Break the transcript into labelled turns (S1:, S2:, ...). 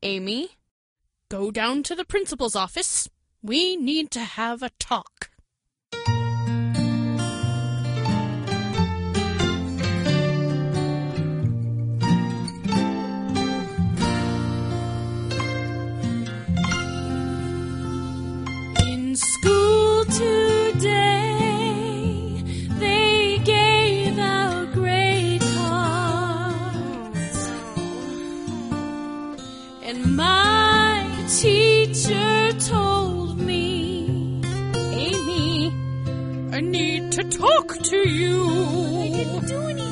S1: Amy,
S2: Go down to the principal's office. We need to have a talk. In school today, they gave out grade cards. And my teacher told me,
S1: Amy,
S2: I need to talk to you.
S1: I didn't do anything.